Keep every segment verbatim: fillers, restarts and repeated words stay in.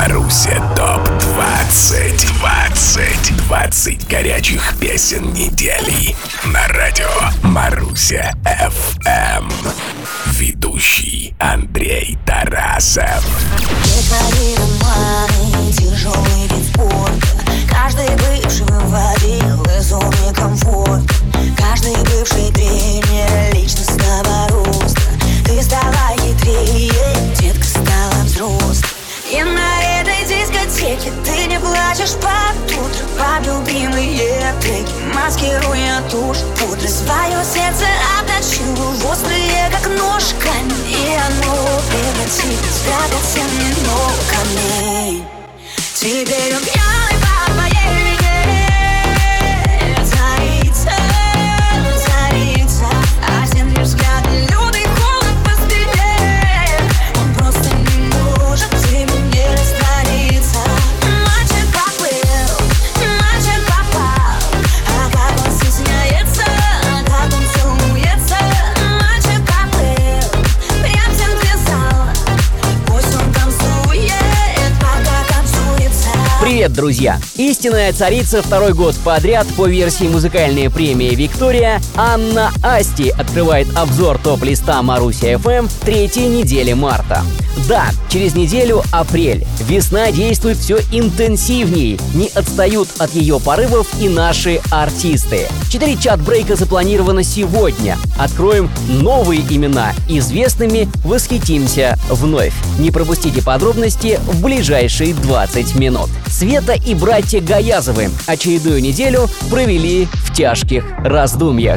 Маруся топ двадцать. двадцать. двадцать горячих песен недели. На радио Маруся эф эм. Ведущий Андрей Тарасов. Твои романы, тяжелый вид спорта. Каждый бывший выводил из зоны комфорта. Каждый бывший тренер личностного роста. Ты стала хитрее, детка стала взрослой. И на этой дискотеке ты не плачешь под утро под любимые треки, маскируя тушь пудры. Свое сердце обточила в острые, как нож, камень. И оно превратилось в драгоценный много камней. Теперь он пьяный по твоей вине. Царица, царица, а земли взгляд лютый холод по спине. Он просто не может тебе не раствориться. Мальчик поплыл, мальчик попал. А как он стесняется, а как он целуется. Мальчик поплыл, прям в центре зала. Пусть он танцует, пока танцуется. Привет, друзья! Истинная царица второй год подряд по версии музыкальной премии «Виктория» Анна Асти открывает обзор топ-листа Маруся эф эм третьей недели марта. Да, через неделю апрель. Весна действует все интенсивней. Не отстают от ее порывов и наши артисты. Четыре чат-брейка запланировано сегодня. Откроем новые имена. Известными восхитимся вновь. Не пропустите подробности в ближайшие двадцать минут. Света и братья Гаязовы очередную неделю провели в тяжких раздумьях.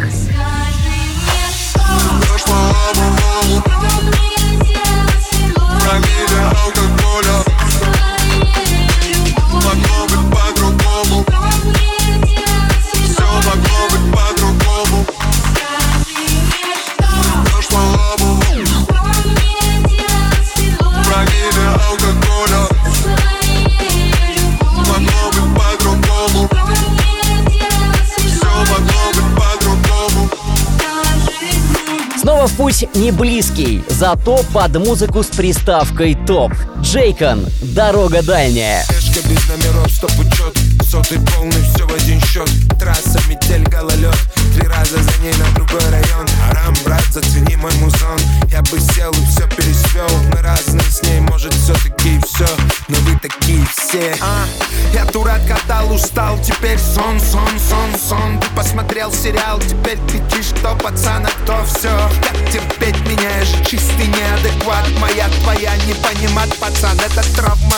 Промилле алкоголя. Могло быть по-другому. Все могло быть по-другому. Прошлого. Промилле алкоголя. Могло быть по-другому. Все могло быть по-другому. Снова в путь не близкий, зато под музыку с приставкой «топ». Джейкон, «Дорога дальняя». Эшка без номеров, стоп учет. Сотый полный, все в один счет. Трасса, метель, гололед. Три раза за ней на другой район. Арам, брат, зацени мой музон. Я бы сел и все пересвел. Мы разные с ней, может все-таки и все. Но вы такие все. А, я дурак, катал, устал. Теперь сон, сон, сон, сон. Ты посмотрел сериал, теперь кричишь, кто пацан, а кто все. Как терпеть меня, я же чистый неадекват. Моя, твоя, не понимать, пацан, это травма.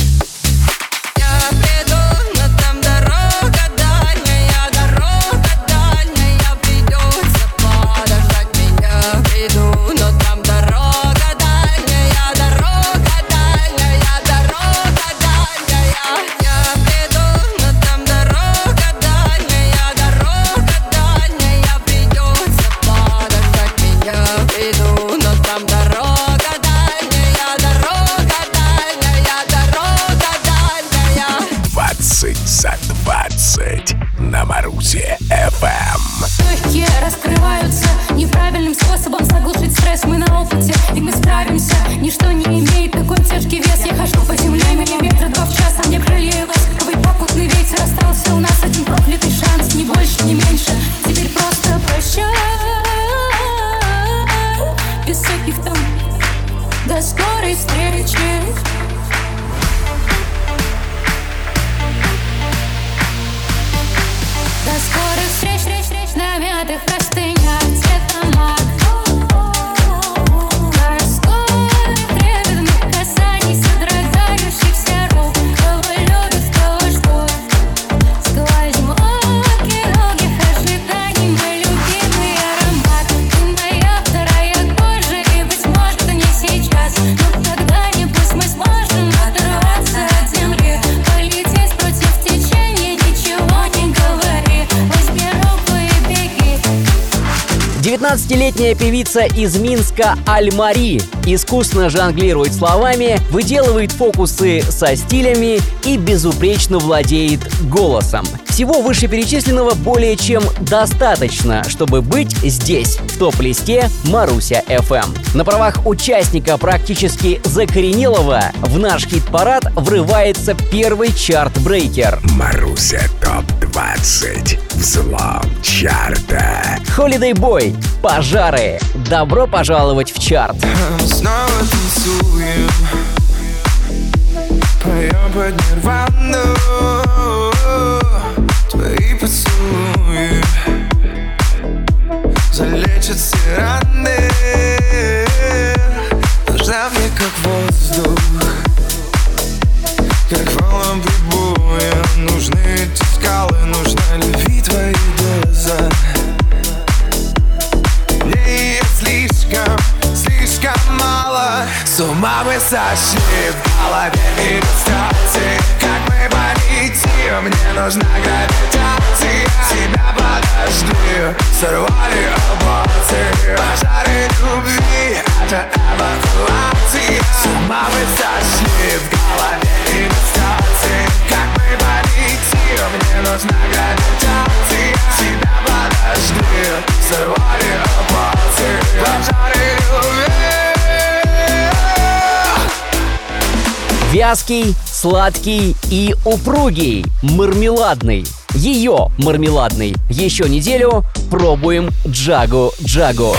Я приду, но там дорога дальняя, дорога дальняя, придется подождать меня. Приду, но там дорога дальняя, дорога дальняя, дорога дальняя. Я приду, но там дорога дальняя, дорога дальняя, придется подождать меня. Приду, но там дорога дальняя, дорога дальняя, дорога дальняя. двадцать за двадцать на Марусе эф эм. Легкие раскрываются неправильным способом заглушить стресс. Мы на опыте, и мы справимся. Ничто не имеет такой тяжкий вес. Я хожу по земле миллиметра два в час, а мне крылья и ласковый попутный ветер. Остался у нас один проклятый шанс, ни больше, ни меньше. Теперь просто прощай, без всяких там до скорой встречи. До скорых встреч, встреч, встреч на мятых простынях цвета мак. До скорых трепетных касаний, содрогающихся рук. Кого любит, кого ждут. Сквозь муки долгих ожиданий мой любимый аромат. Ты моя вторая кожа, и быть может не сейчас, но когда-нибудь мы сможем оторваться от земли, полететь против течения, ничего не говори. Возьми руку и беги. девятнадцатилетняя певица из Минска Аль-Мари искусно жонглирует словами, выделывает фокусы со стилями и безупречно владеет голосом. Всего вышеперечисленного более чем достаточно, чтобы быть здесь, в топ-листе Маруся эф эм. На правах участника практически закоренелого в наш хит-парад врывается первый чарт-брейкер. Маруся топ двадцать. Взлом чарта. Holiday Boy. Пожары. Добро пожаловать в чарт. Мы снова танцуем, поем под нирвану. Твои поцелуи залечат все раны. Нужна мне как воздух, как волнам прибоя. Нужны эти скалы, нужна любви твоя доза. Мне ее слишком, слишком мало. С ума мы сошли, в голове иллюстрации. Как мы полетим, мне нужна гравитация. Тебя подожди, сорвали эмоции. Пожары любви, это эвакуация. С ума мы сошли, в голове иллюстрации. Как мы полетим, мне нужна гравитация. Тебя подожди, сорвали эмоции. Пожары любви. Вязкий, сладкий и упругий. Мармеладный. Ее мармеладный. Еще неделю пробуем Джагу-Джагу.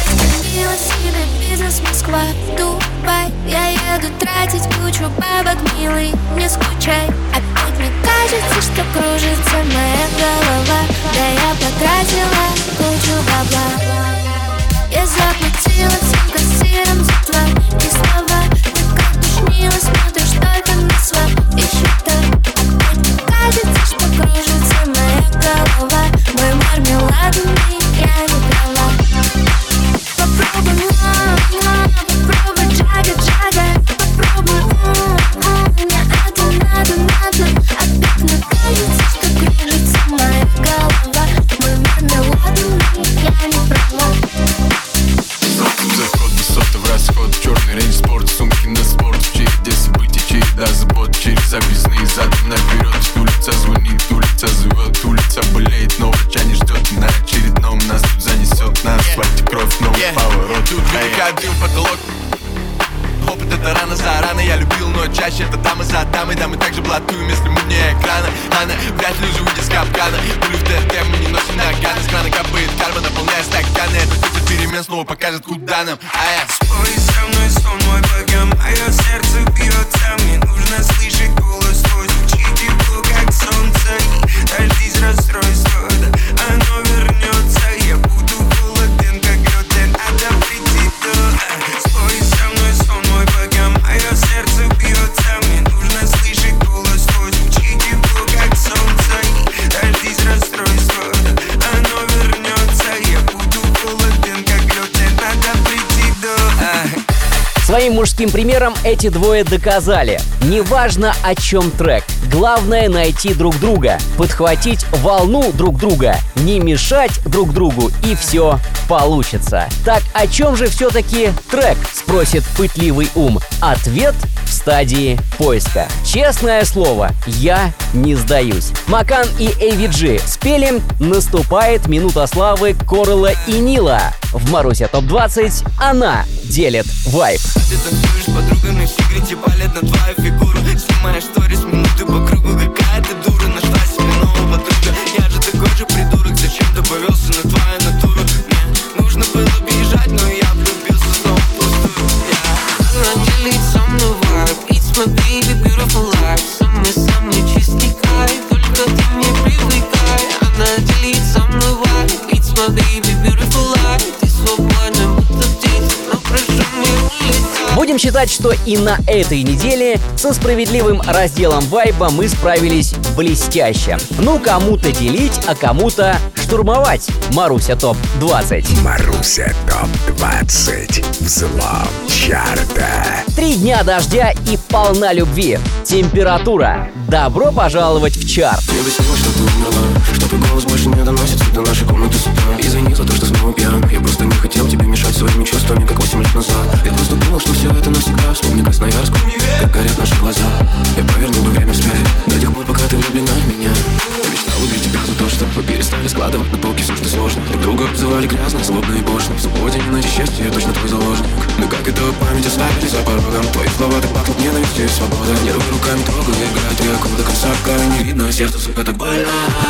Бизнес Москва, Дубай. Я еду тратить кучу бабок, милый, не скучай. Опять мне кажется, что кружится моя голова. Да я потратила кучу бабла. Я заплатила всем кассирам за твои слова. Ты как душнила, смотришь только на свои счета. Опять мне кажется, что кружится моя голова. Мой мармеладный, я не права. Попробуй, попробуй джага-джага. Попробуй, мне это надо, надо. Опять мне кажется, что кружится моя голова. Мой мармеладный, я не права. Заход, высота в расход, черный рейндж, спорт, сумки на спорт. В череде событий, череда забот, через объездные задом наперед. Улица звонит, улица зовет, улица болеет, но врача не ждет. На очередном нас тут занесет, на асфальте кровь, новый yeah. поворот. Тут велика дым, потолок. Опыт это рано за рано, я любил, но чаще это дамы за дамой. Да мы также блатуем, если мы вне экрана. Она вряд ли уже выйдет с капкана. Пулю в ТРТ мы не носим наганы. С крана капает карма, наполняя стаканы. Это кто-то перемен снова покажет, куда нам. А я спой со мной сон мой, пока мое сердце бьется. Мне нужно слышать голос твой, звучит тепло, как солнце. И дождись расстройства, да оно вернется. Я буду холоден, как лед, и надо прийти до. Спой со мной сон мой, пока мое сердце бьется. Мне нужно слышать голос твой, звучит тепло, как солнце. И дождись расстройства, да оно вернется. Я буду холоден, как лед, и надо прийти до. Своим мужским примером эти двое доказали. Неважно, о чем трек. Главное найти друг друга, подхватить волну друг друга, не мешать друг другу, и все получится. Так о чем же все-таки трек, спросит пытливый ум. Ответ в стадии поиска. Честное слово, я не сдаюсь. Макан и эй ви джи спели «Наступает минута славы Коралла и Нила». В Маруся топ двадцать она делит вайб. Ты танцуешь с подругами, в секрете палят на твою фигуру. Снимаешь сторис минуты по кругу. Какая ты дура, нашла себе нового друга. Я же такой же придурок, зачем ты повелся на твою натуру? Мне нужно было бежать, но я влюбился снова в пустую. Она делит со мной вайб. It's my baby, beautiful life. Самый-самый чистый кайф, только ты не привыкай. Она делит со мной вайб. It's my baby, beautiful life. Ты свободна, будто птица, но прошу не улетай. Будем считать, что и на этой неделе со справедливым разделом вайба мы справились блестяще. Ну, кому-то делить, а кому-то штурмовать. Маруся топ двадцать. Маруся топ двадцать. Взлом чарта. Три дня дождя и полна любви. Температура. Добро пожаловать в чарт. Мне бы снилось, что ты умерла, что твой голос больше не доносится до нашей комнаты с утра. Извини за то, что снова пьян. Я просто не хотел тебе мешать своими чувствами, как восемь лет назад. Я просто думал, что все это навсегда. Вспомни Красноярск, как горят наши глаза. Я повернул бы время вспять до тех пор, пока ты влюблена в меня. Я мечтал убить тебя за свобода. Нервы руками трогаю, играю три аккорда красавка. Не видно, сердце, сука, так больно.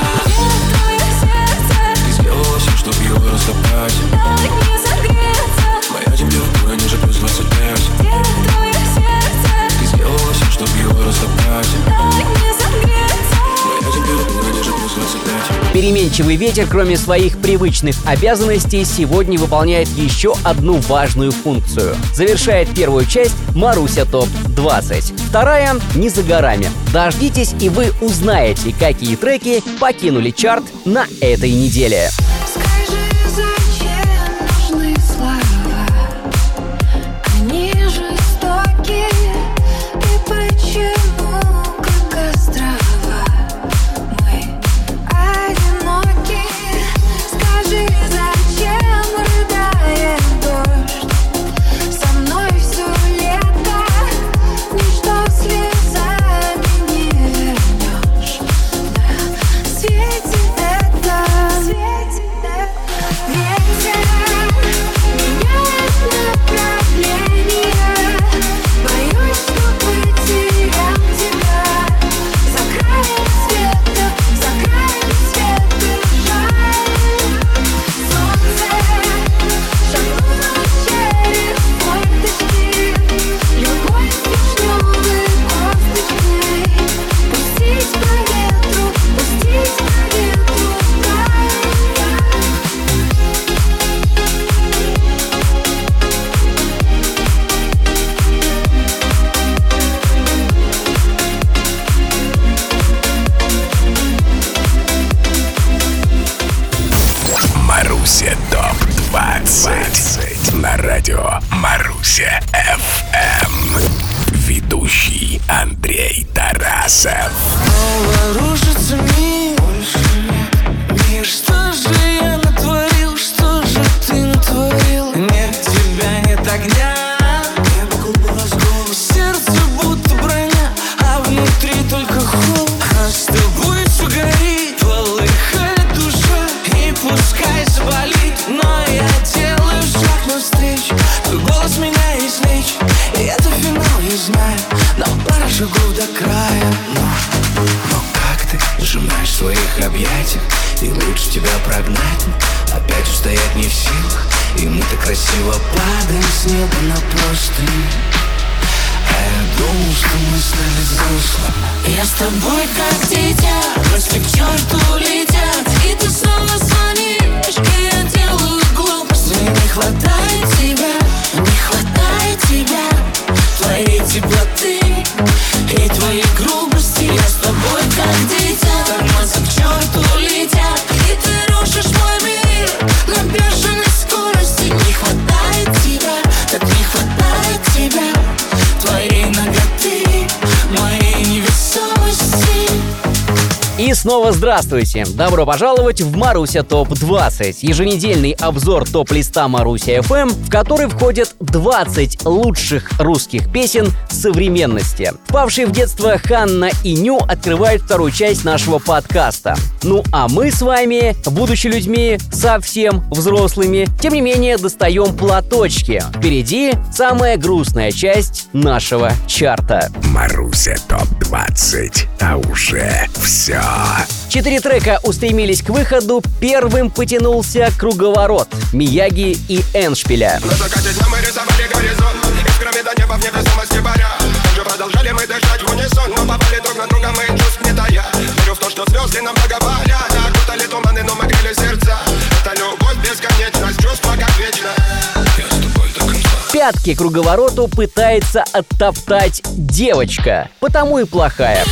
Ты сделала все, чтоб его растоптать. Моя температура ниже плюс двадцать пять. Ты сделала все, чтоб его растоптать. Моя температура ниже плюс двадцать пять. Переменчивый ветер, кроме своих привычных обязанностей, сегодня выполняет еще одну важную функцию. Завершает первую часть Маруся топ двадцать. Вторая не за горами. Дождитесь, и вы узнаете, какие треки покинули чарт на этой неделе. Скажи, зачем нужны слова? Они жестоки. И почему, как острова, мы одиноки? Скажи, зачем рыдает дождь? Со мной все лето. Ничто слезами не вернешь. На свете это, свете это. Ветер меняет направление. Боюсь, что потерял тебя. За краем света, за краем света жаль. Солнце шагнуло через форточки. Любовь вишневой косточкой. Пустить по ветру, пустить по ветру дай. Маруся топ двадцать на радио Маруся эф эм. Ведущий Андрей Тарасов. Рушится мир, мир, что же я натворил, что же ты натворил? Нет тебя, нет огня, небо глубоко разгон. Сердце будто броня, а внутри только холод. А с тобой все горит, полыхает душа. И пускай заболит, но я делаю шаг навстречу. Твой голос меня излечит, и это финал, я знаю. Но пара шагов до края. Но, но как ты сжимаешь в своих объятиях, и лучше тебя прогнать. Опять устоять не в силах, и мы так красиво падаем с неба на простынь. А я думал, что мы стали взрослыми. Я с тобой как дитя, мысли к черту летят. И ты снова звонишь, и я делаю глупости. Не хватает тебя, не хватает тебя, твоей теплоты и твоей грубости. Я с тобой как дитя, тормозы к черту летят. И ты рушишь мой мир на бешеной скорости. Не хватает тебя, так не хватает тебя, твоей наготы, моей невесомости. И снова здравствуйте! Добро пожаловать в Маруся топ двадцать, еженедельный обзор топ-листа Маруся эф эм, в который входят двадцать лучших русских песен современности. Впавшие в детство Ханна и Ню открывают вторую часть нашего подкаста. Ну а мы с вами, будучи людьми совсем взрослыми, тем не менее достаем платочки. Впереди самая грустная часть нашего чарта. Маруся топ двадцать, а уже все. Четыре трека устремились к выходу. Первым потянулся «Круговорот» Мияги и Эншпиля. На закате дня мы рисовали горизонт, искрами до неба в невесомости паря. Также продолжали мы дышать в унисон, но попали друг на друга мы чувств не тая. Верю в то, что звезды нам благоволят, окутали туманы, но мы грели сердца. Это любовь, бесконечность, чувство как вечно. Я с тобой до конца. Пятки «Круговороту» пытается оттоптать девочка, потому и плохая.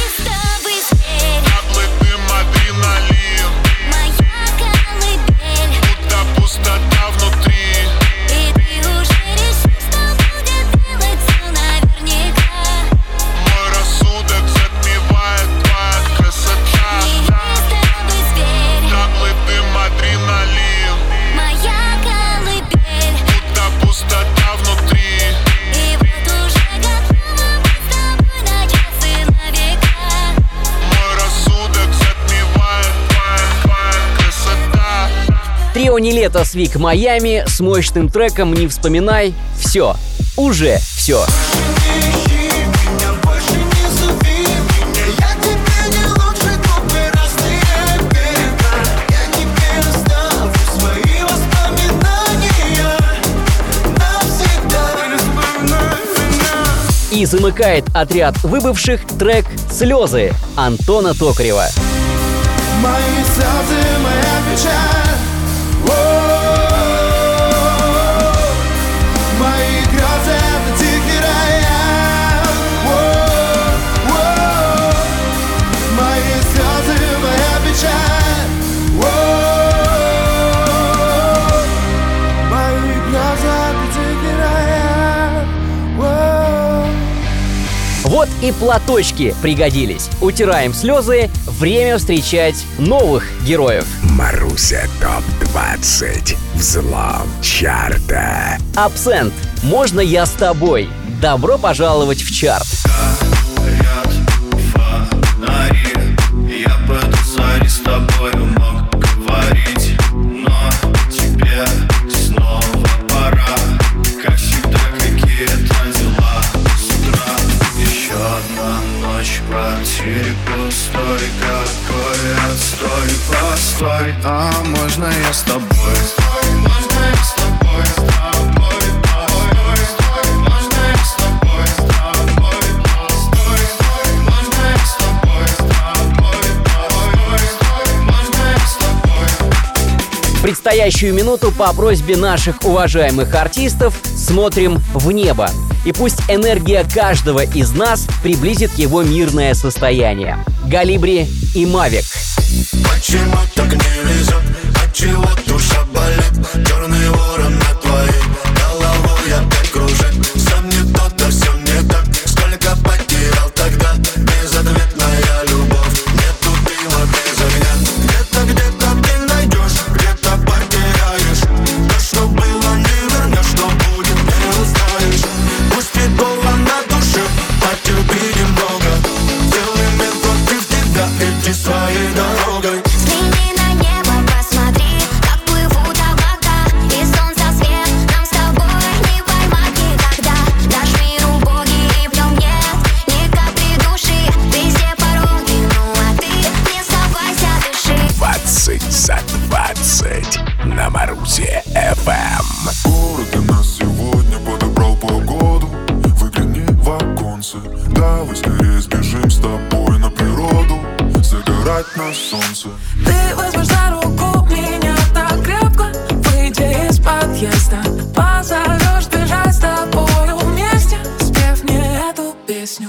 Трио «Нилетто» с Вик Майами с мощным треком «Не вспоминай». Все, уже все. Меня больше Замыкает отряд выбывших трек «Слезы» Антона Токарева. Мои слезы, моя печаль, о-о-о-о. Мои грезы — это тихий рояль, о-о-о-о. Мои слезы, моя печаль, о-о-о-о. Мои грезы — это тихий рояль, о-о-о-о. Вот и платочки пригодились. Утираем слезы, время встречать новых героев. Маруся топ двадцать. Взлом чарта. Абсент. Можно я с тобой? Добро пожаловать в чарт. Горят фонари, я бы звонить с тобою мог говорить, но тебе снова пора. Как всегда, какие-то дела с утра. Еще одна ночь в квартире пустой. Какой отстой, постой. А можно я с тобой? Можно я с тобой, с тобой, постой. Можно я с тобой, с тобой, постой. Можно я с тобой, с тобой, постой. Можно я с тобой. В предстоящую минуту по просьбе наших уважаемых артистов смотрим в небо. И пусть энергия каждого из нас приблизит его мирное состояние. Галибри и Мавик. Почему так не везет? Отчего душа болит? Черный ворон над твоей головой опять кружит. Все не то, да все не так. Сколько потерял тогда? Безответная любовь. Нету дыма без огня. Где-то, где-то ты найдешь, где-то потеряешь. То, что было, не вернешь, что будет, не узнаешь. Пусть прикола на душе, потерпи немного. Целый мир против тебя, иди своей дорогой. Взгляни на небо, посмотри, как плывут облака. И солнце свет, нам с тобой не поймать никогда. Наш мир убогий и в нем нет ни капли души. Везде пороги, ну а ты не сдавайся, дыши. двадцать за двадцать на Марусе эф эм. Город для нас сегодня подобрал погоду. Выгляни в оконце, давай скорее сбежим с тобой на природу. Загорать на солнце. Ты возьмешь за руку меня так крепко, выйди из подъезда, позовешь бежать с тобою вместе, спев мне эту песню.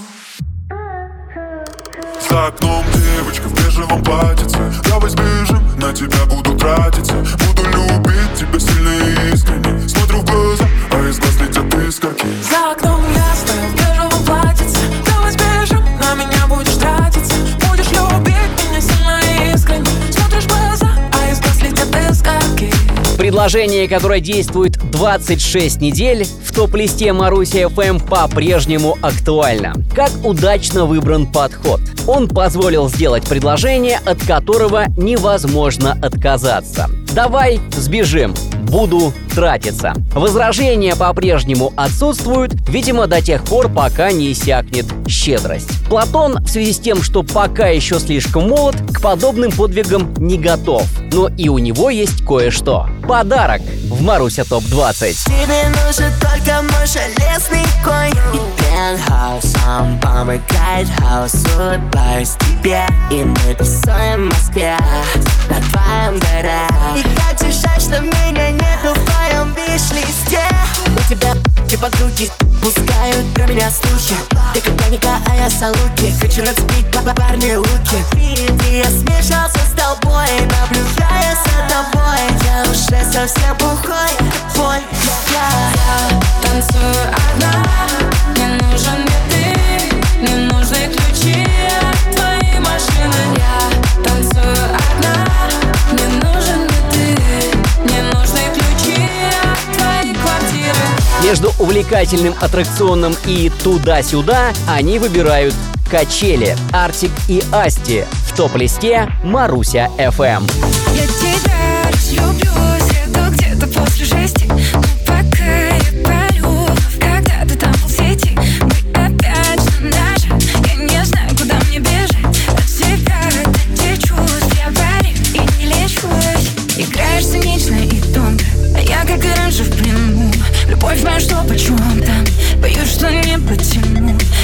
За окном девочка в бежевом платьице. Давай сбежим, на тебя буду тратиться. Буду любить тебя сильно и искренне. Смотрю в глаза, а из глаз летят искорки. За окном я стою в бежевом платьице. Давай сбежим, на меня будешь тратиться. Будешь любить меня сильно и искренне. Смотришь в глаза, а из глаз летят искорки. Предложение, которое действует двадцать шесть недель, в топ-листе Маруси эф эм по-прежнему актуально. Как удачно выбран подход. Он позволил сделать предложение, от которого невозможно отказаться. Давай сбежим. Буду тратиться. Возражения по-прежнему отсутствуют, видимо, до тех пор, пока не иссякнет щедрость. Платон, в связи с тем, что пока еще слишком молод, к подобным подвигам не готов. Но и у него есть кое-что. Подарок в Маруся топ двадцать. Тебе нужен только мой железный конь и пентхаус, сам помыкает хаос. Улыбаюсь тебе, и мы тусуем в Москве на твоем горе. И как тебе жаль, что меня нету в твоем виш-листе. У тебя и подруги пускают про меня слухи. Ты как паника, а я салуки. Хочу нацепить по парни луки. Впереди я смешался с тобой, наблюдая за тобой. Я уже совсем бухой, твой я. Я танцую одна, мне нужен не ты, мне нужны ключи от твоей машины. Я танцую одна, мне нужен не ты, мне нужны ключи от твоей квартиры. Между увлекательным аттракционом и туда-сюда они выбирают качели. Артик и Асти в топ-листе Маруся эф эм. Я тебя разлюблю, сяду где-то после шести. Но пока я парю, когда ты там в сети. Мы опять что наши, я не знаю, куда мне бежать. От себя от этих чувств я варю и не лечусь. Играешь цинично и тонко, а я как и раньше в плену. Любовь моя, что почем там, боюсь, что не потяну.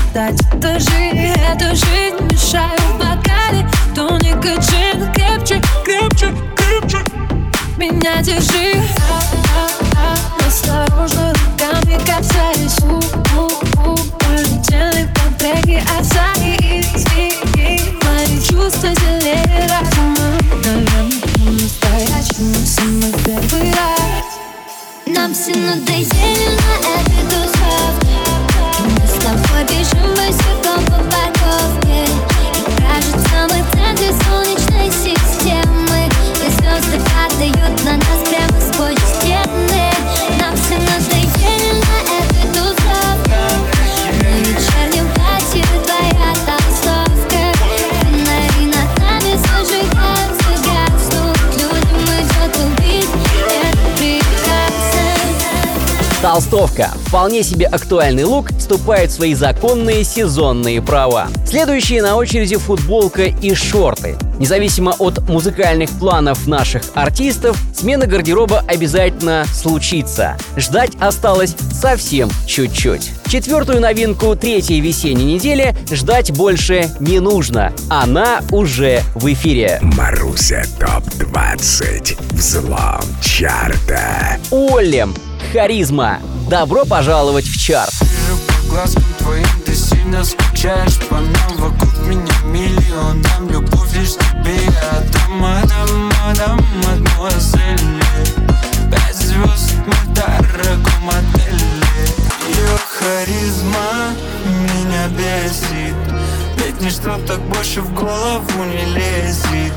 дать этажи. Эту жизнь мешаю в бокале, тоника джин. Крепче, крепче, крепче меня держи. Осторожно, руками касаясь. У-у-у, понедельник по треке Асаи. Мои чувства зелее разума. Наверное, по-настоящему самый первый раз. Нам все надоели на этой тусовке. Мы с тобой бежим босиком по парковке. И кажется, мы в центре солнечной системы. И звезды падают на нас прямо сквозь стены. Нам все надоели на этой тусовке. На вечернем платье твоя толстовка. Фонари над нами зажигаются, гаснут. Людям идет убить, это прекрасно. Толстовка. Вполне себе актуальный лук, вступает в свои законные сезонные права. Следующие на очереди футболка и шорты. Независимо от музыкальных планов наших артистов, смена гардероба обязательно случится. Ждать осталось совсем чуть-чуть. Четвертую новинку третьей весенней недели ждать больше не нужно. Она уже в эфире. Маруся топ двадцать. Взлом чарта. Оллем. Харизма. Добро пожаловать в чарт. Вижу по глазкам твоим, ты сильно скучаешь по нам. Вокруг меня миллион, дам любовь лишь тебе. Я дам, дам, дам, мадемуазель. Пять звезд в моем дорогом отеле. Ее харизма меня бесит. Ведь ничто так больше в голову не лезет.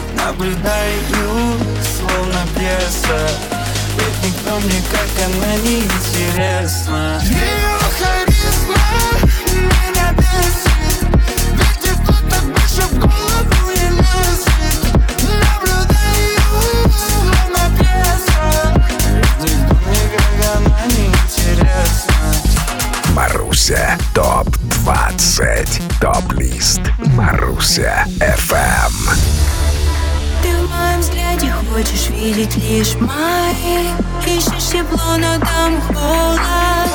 Наблюдаю, словно пьеса. Ведь никто мне, как она, не интересна. Ее харизма меня бесит. Ведь никто так больше в голову не лезет. Наблюдаю, словно пьеса. Ведь никто мне, как она, не интересна. Маруся топ двадцать. Топ-лист Маруся эф эм. Ты в моем взгляде хочешь видеть лишь мои. Ищешь тепло, но там холод.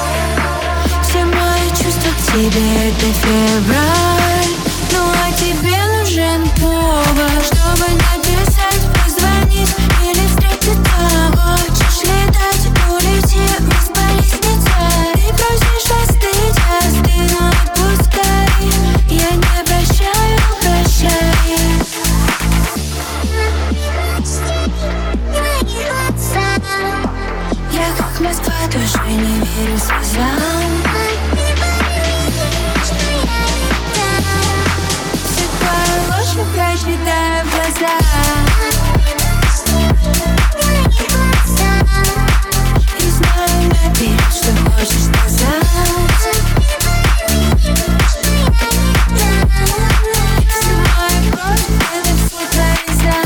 Все мои чувства к тебе — это февраль. Ну а тебе нужен повод, чтобы написать, позвонить или встретиться. Хочешь летать, улети, бесполезница. Ты просишь остыть, остынь, но отпускай. Я не прощаю, прощай. Я как Москва, тоже не верю слезам. Все твои ложь прочитаю в глаза. И знаю наперед, что хочешь сказать. Все мои кровь, это все твои за.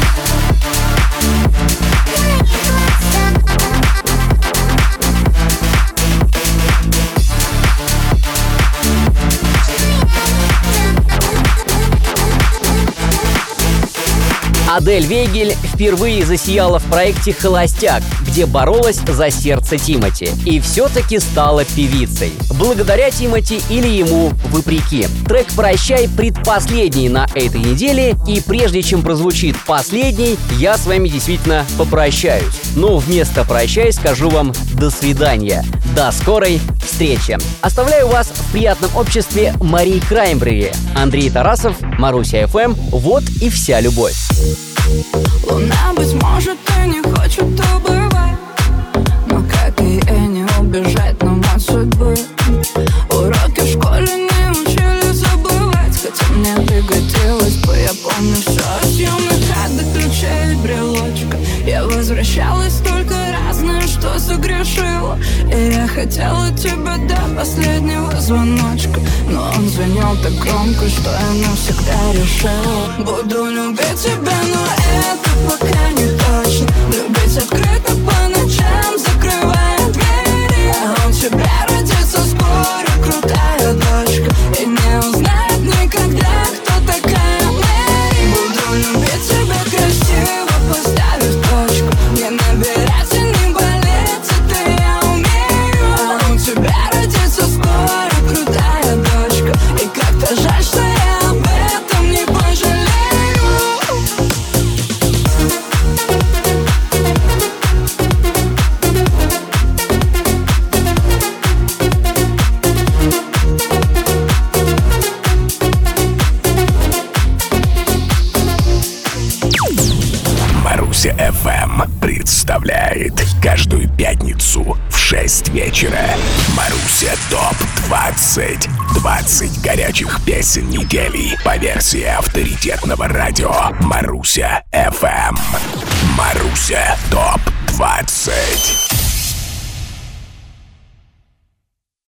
Адель Вейгель впервые засияла в проекте «Холостяк», где боролась за сердце Тимати. И все-таки стала певицей. Благодаря Тимати или ему вопреки. Трек «Прощай» предпоследний на этой неделе. И прежде чем прозвучит последний, я с вами действительно попрощаюсь. Но вместо «прощай» скажу вам «до свидания». До скорой встречи. Оставляю вас в приятном обществе Марии Краймбрери. Андрей Тарасов, Маруся эф эм. Вот и вся любовь. Луна, быть может, и не хочет убывать, но как и я не убежать нам от судьбы. Уроки в школе не учили забывать, хотя мне пригодилось бы, я помню все. Съемных хат до ключей брелочка. Я возвращалась только разное, что согрешила. И я хотела тебя до последнего звоночка, но он звенел так громко, что я навсегда решила: буду любить тебя, но это пока не точно. Любить открыто по ночам, закрывая двери. А у тебя родится скоро крутая дочка, и не узнает никогда, кто такая Мэри. Буду любить тебя красиво, поставив точку. Не набирать и не болеть, это я умею. А у тебя родится скоро крутая дочка. Маруся эф эм представляет каждую пятницу в шесть вечера Маруся топ двадцать. двадцать горячих песен недели по версии авторитетного радио Маруся эф эм. Маруся топ двадцать.